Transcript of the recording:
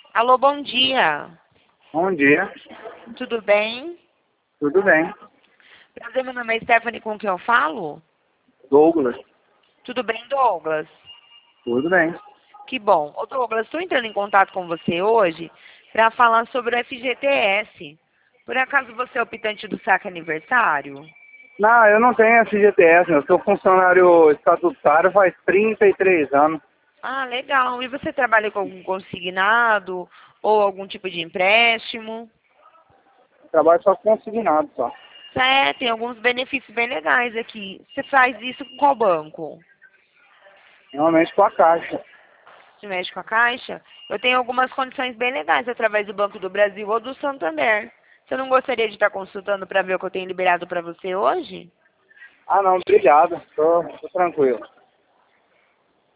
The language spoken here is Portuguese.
Alô, bom dia. Bom dia, Tudo bem? tudo bem? Prazer, meu nome é Stephanie, com quem eu falo? Douglas, Tudo bem, Douglas? tudo bem. Que bom. Ô, Douglas, estou entrando em contato com você hoje para falar sobre o FGTS. Por acaso você é optante do saque aniversário? Não, eu não tenho FGTS, eu sou funcionário estatutário faz 33 anos. Ah, legal. E você trabalha com algum consignado ou algum tipo de empréstimo? Trabalho só consignado só. É, tem alguns benefícios bem legais aqui. Você faz isso com qual banco? Normalmente com a Caixa. Você mexe com a Caixa? Eu tenho algumas condições bem legais através do Banco do Brasil ou do Santander. Você não gostaria de estar consultando para ver o que eu tenho liberado para você hoje? Ah não, obrigado, tô tranquilo.